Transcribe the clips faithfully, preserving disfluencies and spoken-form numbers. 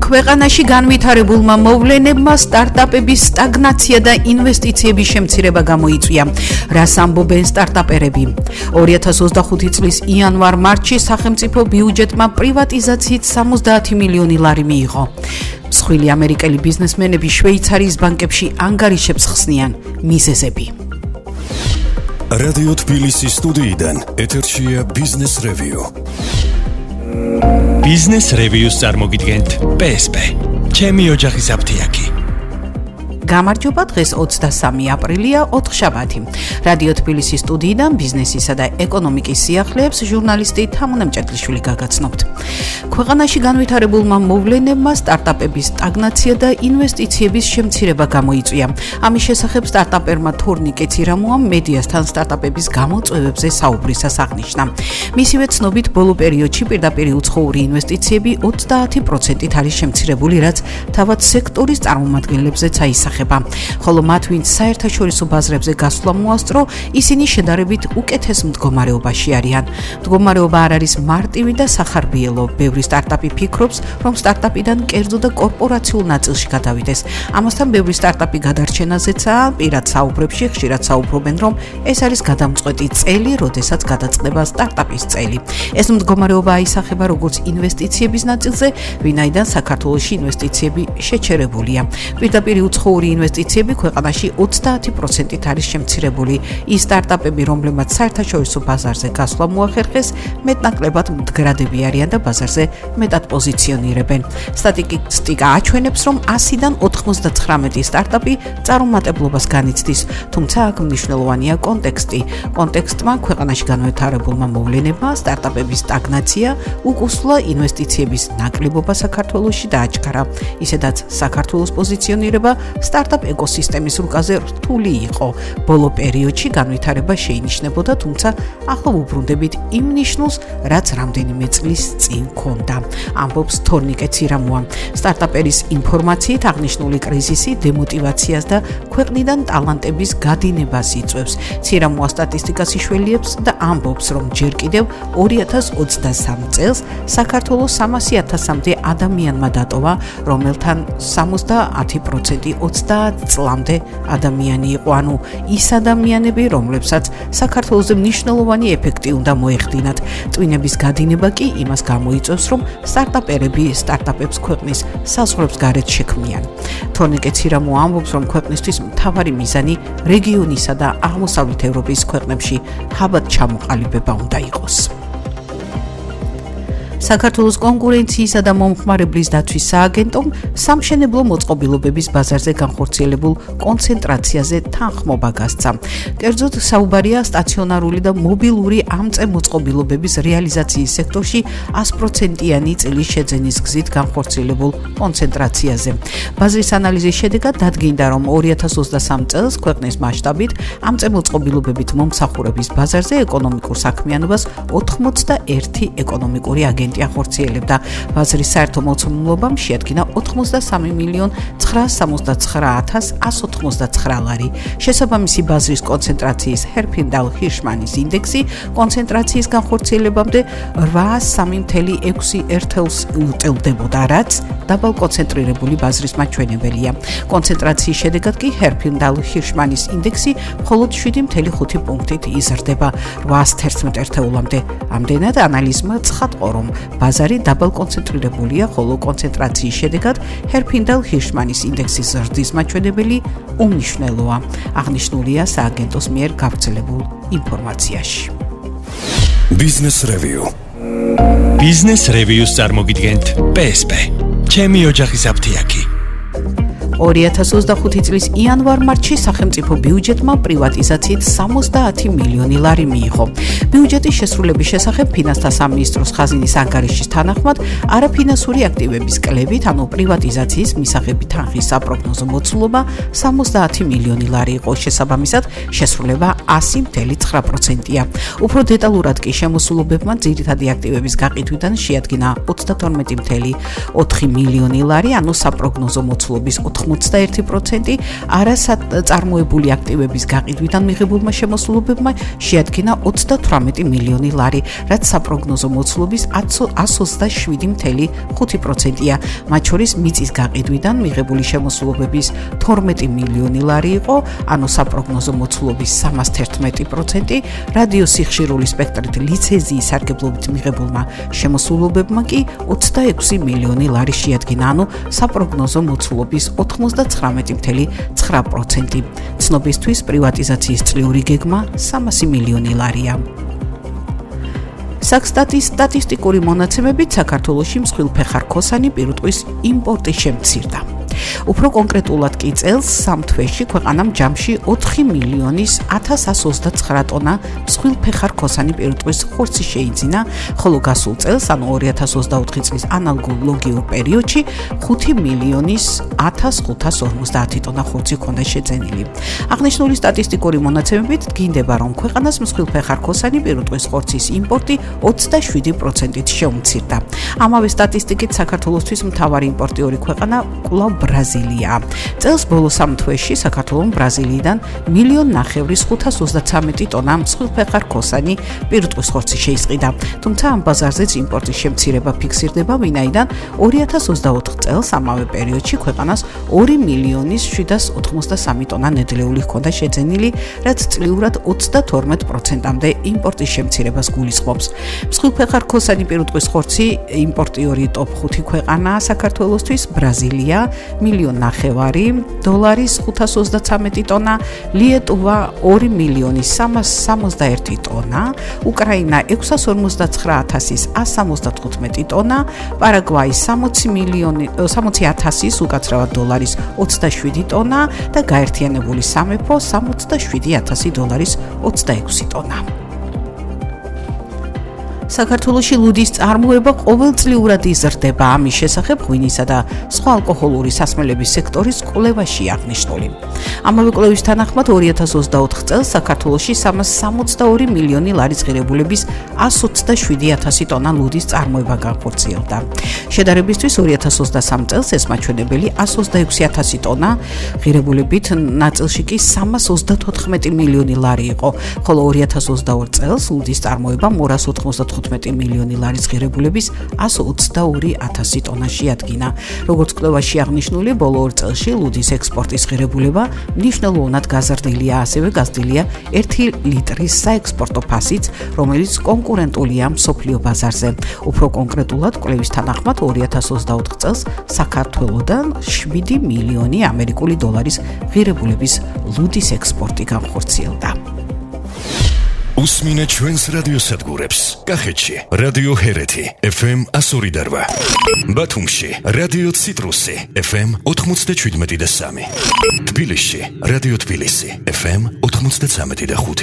ქვეყანაში განვითარებულმა მოვლენებმა სტარტაპების სტაგნაცია და ინვესტიციების შემცირება გამოიწვია. რას ამბობენ სტარტაპერები? ორი ათას ოცდახუთი წლის იანვარ-მარტში სახელმწიფო ბიუჯეტმა პრივატიზაციით სამოცდაათი მილიონი ლარი მიიღო. მსხვილი ამერიკელი ბიზნესმენები შვეიცარიის ბანკებში ანგარიშებს ხსნიან. მიზეზები. რადიო თბილისის სტუდიიდან ეთერშია ბიზნეს რევიუ. ბიზნეს რევიუს წარმოგიდგენთ პი ეს პი. ჩემი ოჯახის აფთიაქი. გამარჯობა, დღეს ოცდასამი აპრილია, ოთხშაბათი. რადიო თბილისის სტუდიიდან ბიზნესისა და ეკონომიკის სიახლეებს ჟურნალისტი თამუნამ ჭედლიშვილი გაგაცნობთ. ქვეყანაში განვითარებულმა მოვლენებმა სტარტაპების სტაგნაცია და ინვესტიციების შემცირება გამოიწვია. ამის შესახებ სტარტაპერმა თორნიკე ცირამუამ მედიასთან სტარტაპების გამოწვევებზე საუბრისას აღნიშნა. მისივე ცნობით, ბოლო პერიოდში პირდაპირ უცხოური ინვესტიციები ოცდაათი პროცენტით არის შემცირებული, რაც თავად სექტორის წარმომადგენლებზეც აისახება. ხოლო მათ, ვინც საერთაშორისო ბაზრებზე გასვლა მოასწრო, ისინი შედარებით უკეთეს მდგომარეობაში არიან. მდგომარეობა არ არის მარტივი და სახარბიელო. ბევრი სტარტაპი ფიქრობს, რომ სტარტაპიდან კერძო და კორპორაციულ ნაწილში გადავიდეს. ამასთან ბევრი სტარტაპი გადარჩენაზეცაა, პირად საუბრებში ხშირად საუბრობენ, რომ ეს არის გადამწყვეტი წელი, როდესაც გადაწყდება სტარტაპის წელი. ეს მდგომარეობა აისახება როგორც ინვესტიციების ნაწილზე, ვინაიდან საქართველოში ინვესტიციები შეჩერებულია. პირდაპირ უცხოური ინვესტიციები ქვეყანაში ოცდაათი პროცენტით არის შემცირებული. ის სტარტაპები, რომლებმაც საერთაშორისო ბაზარზე გასვლა მოახერხეს, მეტნაკლებად მდგრადები არიან და ბაზარზე მეტად პოზიციონირებენ. სტატისტიკა აჩვენებს, რომ ასიდან ოთხმოცდათხრამეტი სტარტაპი წარუმატებლობას განიცდის, თუმცა აქ მნიშვნელოვანია კონტექსტი. კონტექსტმა ქვეყანაში განვითარებულმა მოვლენებმა სტარტაპების სტაგნაცია, უკუსვლა ინვესტიციების ნაკლებობა საქართველოში დააჩქარა. ისედაც საქართველოს პოზიციონირება სტარტაპ ეკოსისტემის რუკაზე რთული იყო. ბოლო პერიოდში განვითარება შეინიშნებოდა, თუმცა ახლა ვუბრუნდებით იმ ნიშნულს, რაც რამდენიმე წლის წინ ჰქონდა. ამბობს თორნიკე ცირამუა. სტარტაპერის ინფორმაციით აღნიშნული კრიზისი დემოტივაციას და ქვეყნიდან ტალანტების გადინებას იწვევს. ცირამუა სტატისტიკას იშველიებს და ამბობს, რომ ჯერ კიდევ ორი ათას ოცდასამ წელს საქართველოს სამასი ათასამდე ადამიანმა დატოვა, რომელთან სამოცდაათი პროცენტი ოცდაათ წლამდე ადამიანი იყო, ანუ ის ადამიანები, რომლებსაც საქართველოზე მნიშვნელოვანი ეფექტი უნდა მოეხდინათ. ტვინების გადინება კი იმას გამოიწვევს, რომ სტარტაპერები სტარტაპებს ქვეყნის საზღვრებს გარეთ შექმნიან. თორნიკე ცირამუა ამბობს, რომ ქვეყნისთვის მთავარი მიზანი რეგიონისა და აღმოსავლეთ ევროპის ქვეყნებში ხაბად ჩამოყალიბება უნდა იყოს. საქართველოს კონკურენციისა და მომხმარებლის დაცვის სააგენტომ სამშენებლო მოწყობილობების ბაზარზე განხორციელებულ კონცენტრაციაზე თანხმობა გასცა. კერძოდ, საუბარია სტაციონარული და მობილური ამწე მოწყობილობების რეალიზაციის სექტორში ას პროცენტიანი წლის შეძენის გზით განხორციელებულ კონცენტრაციაზე. ბაზრის ანალიზის შედეგად დადგინდა, რომ ორი ათას ოცდასამ წელს ქვეყნის მასშტაბით ამწე მოწყობილობებით მომსახურების ბაზარზე ეკონომიკურ საქმიანობას ოთხმოცდაერთი ეკონომიკური აგენტი ახორციელებდა. ბაზრის საერთო მოცემულობამ შეადგინა ოთხმოცდასამი მილიონ ცხრაას სამოცდაცხრა ათას ას ოცდათხმეტ ლარი. შესაბამისი ბაზრის კონცენტრაციის ჰერფინდალ-ჰირშმანის ინდექსი კონცენტრაციის განხორციელებამდე რვაას სამი მცდარი ექვსი ერთეულს უტევდებოდა, რაც დაბალკონცენტრირებული ბაზრის მაჩვენებელია. კონცენტრაციის შედეგად კი ჰერფინდალ-ჰირშმანის ინდექსი მხოლოდ შვიდი მცდარი ხუთი პუნქტით იზრდება რვაას თერთმეტ ერთეულამდე. ამდენად ანალიზმა ცხადყო, რომ ბაზარი დაბალკონცენტრირებულია, ხოლო კონცენტრაციის შედეგად ჰერფინდალ-ჰირშმანის ინდექსის ზრდის მაჩვენებელი უმნიშვნელოა. აღნიშნულია სააგენტოს მიერ გავრცელებულ ინფორმაციაში. ბიზნეს რევიუ. ბიზნეს რევიუს წარმოგიდგენთ პი ეს პი. ჩემი ოჯახის აფთიაქი. ორი ათას ოცდახუთი წლის იანვარ-მარტში სახელმწიფო ბიუჯეტმა პრივატიზაციით სამოცდაათი მილიონი ლარი მიიღო. ბიუჯეტის შესრულების შესახებ ფინანსთა სამინისტროს ხაზინის ანგარიშის თანახმად, არაფინანსური აქტივების კლებით, ანუ პრივატიზაციის მისაღები თანხის საპროგნოზო მოცულობა სამოცდაათი მილიონი ლარი იყო. შესაბამისად, შესრულება ასი მცდარი ცხრა პროცენტია. უფრო დეტალურად კი შემოსულობებმა ძირითადი აქტივების გაყიდვიდან შეადგინა ოცდათორმეტი მცდარი ოთხი მილიონი ლარი, ანუ საპროგნოზო მოცულობის ოთხმოცდაათი ოცდაერთი პროცენტი, არასაწარმოებული აქტივების გაყიდვიდან მიღებულმა შემოსულობებმა შეადგინა ოცდათვრამეტი მილიონი ლარი, რაც საპროგნოზო მოცულობის εκατს ოცდაშვიდი целых ხუთი პროცენტია. მათ შორის მიწის გაყიდვიდან მიღებული შემოსულობების თორმეტი მილიონი ლარი იყო, ანუ საპროგნოზო მოცულობის სამას თერთმეტი პროცენტი, რადიო სიხშირული სპექტრით ლიცენზიის სარგებლობით მიღებულმა შემოსულობებმა კი ოცდაექვსი მილიონი ლარი შეადგინა, ანუ საპროგნოზო მოცულობის ოთხმოცდაცხრამეტი целых ცხრა პროცენტი. ცნობისთვის პრივატიზაციის წლიური გეგმა სამასი მილიონი ლარია. საქსტატის სტატისტიკური მონაცემებით საქართველოში მსხვილფეხარქოსანი პირუტყვის იმპორტი შემცირდა. უფრო კონკრეტულად კი წელს სამ თვეში ქვეყანამ ჯამში ოთხი მილიონის ათას ათას ოცდაცხრა ტონა მსხვილფეხარქოსანი პირუტყვის ხორცი შეიძინა, ხოლო გასულ წელს, ანუ ორი ათას ოცდაოთხი წლის ანალოგიურ პერიოდში ხუთი მილიონის ათას ხუთას ორმოცდაათი ტონა ხორცი ჰქონდა შეძენილი. აღნიშნული სტატისტიკური მონაცემებით დგინდება, რომ ქვეყანას მსხვილფეხარქოსანი პირუტყვის ხორცის იმპორტი ოცდაშვიდი პროცენტით შეუმცირდა. ამავე სტატისტიკით საქართველოსთვის მთავარი იმპორტიორი ქვეყანა კვლავ ბრაზილია. წელს ბოლო სამ თვეში საქართველოს ბრაზილიიდან მილიონ ნახევრის ხუთას ოცდაცამეტი ტონა მსხვილფეხარქოსანი პირუტყვის ხორცი შეისყიდა. თუმცა ამ ბაზარზეც იმპორტის შემცირება ფიქსირდება, ვინაიდან ორი ათას ოცდაოთხ წელს ამავე პერიოდში ქვეყანას ორი მილიონის შვიდას ოთხმოცდასამი ტონა ნედლეული ჰქონდა შეძენილი, რაც წლიურად ოცდათორმეტ პროცენტამდე იმპორტის შემცირებას გულისხმობს. მსხვილფეხარქოსანი პირუტყვის ხორცი იმპორტიორი ტოპ ხუთი ქვეყანაა საქართველოსთვის: ბრაზილია მილიონ ნახევარი დოლარის ხუთას ოცდაცამეტი ტონა, ლიეტუვა ორი მილიონი სამას სამოცდაერთი ტონა, უკრაინა ექვსას ორმოცდაცხრა ათასის ას სამოცდათხუთმეტი ტონა, პარაგვაი სამოცი მილიონი სამოცი ათასის უკაცრავად დოლარის ოცდაშვიდი ტონა და გაერთიანებული სამეფო სამოცდაშვიდი ათასი დოლარის ოცდაექვსი ტონა. საქართველოში ლუდის წარმოება ყოველწლიურად იზრდება, ამის შესახებ ღვინისა და სხვა ალკოჰოლური სასმელების სექტორის კვლევაში აღნიშნული. ამავე კვლევის თანახმად ორი ათას ოცდაოთხ წელს საქართველოში სამას სამოცდაორი მილიონი ლარის ღირებულების ას ოცდაშვიდი ათასი ტონა ლუდის წარმოება განხორციელდა. შედარებისთვის ორი ათას ოცდასამ წელს ეს მაჩვენებელი ას ოცდაექვსი ათასი ტონა ღირებულებით, ნაწილში კი სამას ოცდათოთხმეტი მილიონი ლარი იყო, ხოლო ორი ათას ოცდაორ წელს ლუდის წარმოება ორას ოთხმოცდათხუთმეტი მილიონი ლარის ღირებულების ას ოცდაორი ათასი ტონა შეადგინა. როგორც კვლევაში აღნიშნული, ბოლო ორ წელში ლუდის ექსპორტის ღირებულება მნიშვნელოვნად გაზრდილია, ასევე გაზრდილია ერთი ლიტრის საექსპორტო ფასიც, რომელიც კონკურენტულია მსოფლიო ბაზარზე. უფრო კონკრეტულად, კვლევის თანახმად ორი ათას ოცდაოთხ წელს საქართველოდან შვიდი მილიონი ამერიკული დოლარის ღირებულების ლუდის ექსპორტი განხორციელდა. უსმინე ჩვენს რადიოსადგურებს: კახეთში რადიო ჰერეთი ეფ ემ εκατს ორი და რვა, ბათუმში რადიო ციტრუსი ეფ ემ ოთხმოცდაჩვიდმეტი და სამი, თბილისში რადიო თბილისი ეფ ემ ოთხმოცდაცამეტი და ხუთი.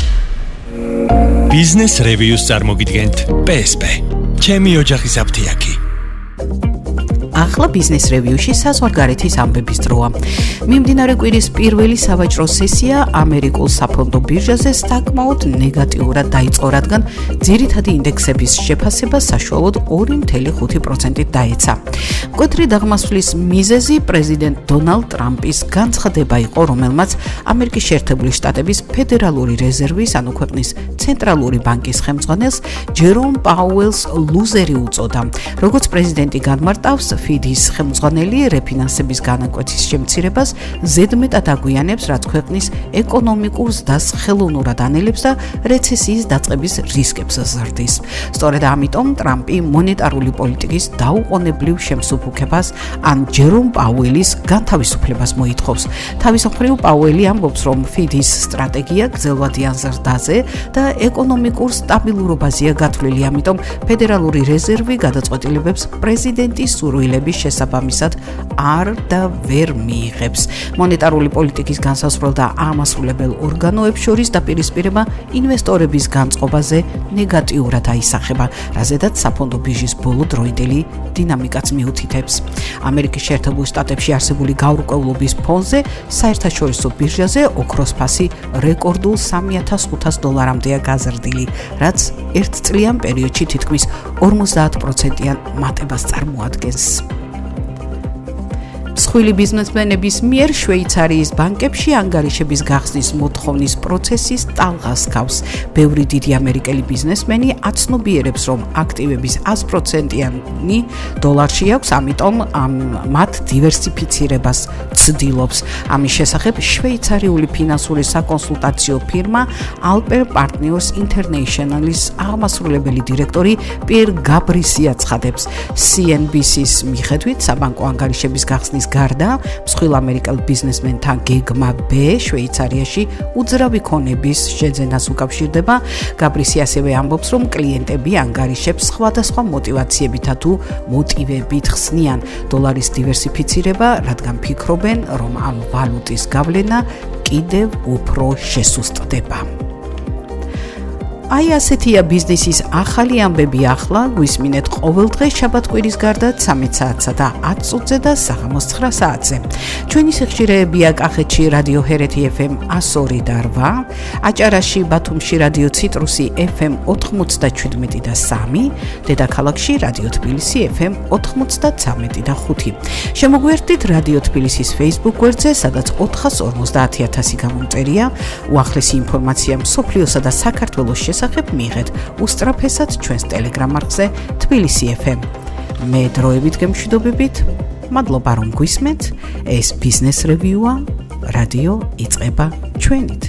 ბიზნეს რევიუს წარმოგიდგენთ პე ეს პე. ჩემი ოჯახის აფთიაქი. ახლა ბიზნეს რევიუში საზღვარგარეთის ამბების დროა. მიმდინარე კვირის პირველი სავაჭრო სესია ამერიკულ საფონდო ბირჟაზე საკმაოდ ნეგატიურად დაიწყო, რადგან ძირითადი ინდექსების შეფასება საშუალოდ ორი целых ხუთი პროცენტით დაეცა. მკვეთრი დაღმასვლის მიზეზი პრეზიდენტ დონალდ ტრამპის განცხადება იყო, რომელმაც ამერიკის შეერთებული შტატების ფედერალური რეზერვის, ანუ ქვეყნის ცენტრალური ბანკის ხელმძღვანელს ჯერომ პაუელს ლუზერი უწოდა. როგორც პრეზიდენტი განმარტავს, ფიდის ხელმძღვანელი რეფინანსების განაკვეთის შემცირებას ზედმეტად აგვიანებს, რაც ქვეყნის ეკონომიკურ ზრდას ხელოვნურად ანელებს და რეცესიის დაწყების რისკებს ზრდის. სწორედ ამიტომ ტრამპი მონეტარული პოლიტიკის დაუყოვნებლივ შემსუბუქებას ან ჯერომ პაუელის განთავისუფლებას მოითხოვს. თავის მხრივ პაუელი ამბობს, რომ ფიდის სტრატეგია გრძელვადიან ზრდაზე და ეკონომიკურ სტაბილურობაზეა გათვლილი, ამიტომ ფედერალური რეზერვი გადაწყვეტილებებს პრეზიდენტის სურვილების შესაბამისად არ და ვერ მიიღებს. მონეტარული პოლიტიკის განსაზღვრელ და ამასრულებელ ორგანოებს შორის დაპირისპირება ინვესტორების განწყობაზე ნეგატიურად აისახება, რაზედაც საფონდო ბირჟის ბოლო დროინდელი დინამიკაც მიუთითებს. ამერიკის შეერთებულ შტატებში არსებული გაურკვევლობის ფონზე საერთაშორისო ბირჟაზე ოქროს ფასი რეკორდულ სამი ათას ხუთას დოლარამდეა გაზრდილი, რაც ერთწლიან პერიოდში თითქმის ორმოცდაათ პროცენტიან მატებას წარმოადგენს. მსხვილი ბიზნესმენების მიერ შვეიცარიის ბანკებში ანგარიშების გახსნის მოთხოვნის პროცესის ტალღას გავს. ბევრი დიდი ამერიკელი ბიზნესმენი აცნობიერებს, რომ აქტივების ას პროცენტიანი დოლარში აქვს, ამიტომ მათ დივერსიფიცირებას ცდილობს. ამის შესახებ შვეიცარიული ფინანსური საკონსულტაციო ფირმა Alper Partners International-ის აღმასრულებელი დირექტორი პიერ გაბრისი აცხადებს. C N B C-ის მიხედვით, საბანკო ანგარიშების გახსნის გარდა, მსხვილ ამერიკელ ბიზნესმენთან გეგმა B შვეიცარიაში უძრავი ქონების შეძენას უკავშირდება. გაბრისი ასევე ამბობს, რომ კლიენტები ანგარიშებს სხვადასხვა მოტივაციებითა თუ მოტივებით ხსნიან დოლარის დივერსიფიცირება, რადგან ფიქრობენ, რომ ამ ვალუტის გავლენა კიდევ უფრო შესუსტდება. აი ასეთია ბიზნესის ახალი ამბები ახლა, გვისმინეთ ყოველდღე შაბათ-კვირის გარდა ცამეტ საათსა და ათ წუთზე და საღამოს ცხრა საათზე. ჩვენი სიხშირეებია კახეთში რადიო ჰერეთი F M one oh two და რვა, აჭარაში ბათუმში რადიო ციტრუსი F M ninety-seven და three, დედაქალაქში რადიო თბილისი F M ninety-three და five. შემოგვერთდით რადიო თბილისის Facebook გვერდზე, სადაც four hundred forty thousand გამომწერია. უახლესი ინფორმაცია მსოფლიოსა და საქართველოს შესახებ მიიღეთ უსწრაფესად ჩვენს Telegram არხზე თბილისი F M. მე დროებით გემშვიდობებით, მადლობა რომ გვისმენთ. ეს ბიზნეს რევიუა, რადიო იწყება ჩვენით.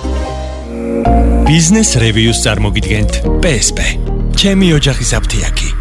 ბიზნეს რევიუს წარმოგიდგენთ P S P. ჩემი ოჯახის აფთიაქი.